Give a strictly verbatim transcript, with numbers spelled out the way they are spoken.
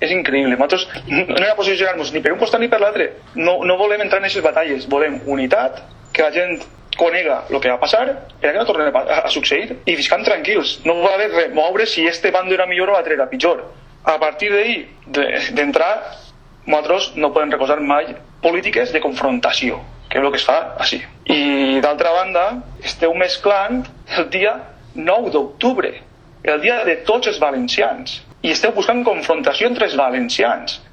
és increïble. Nosaltres no anem a posicionar-nos ni per un costat ni per l'altre. No, no volem entrar en aquestes batalles. Volem unitat, que la gent conega el que va passar perquè no torni a, a, a succeir i viscant tranquils. No va haver res moure si este bando era millor o l'altre era pitjor. A partir d'ahí, d'entrar, nosaltres no podem recolzar mai polítiques de confrontació, que és el que es fa així. I d'altra banda, esteu mesclant el dia nou d'octubre, el dia de tots els valencians, i esteu buscant confrontació entre els valencians.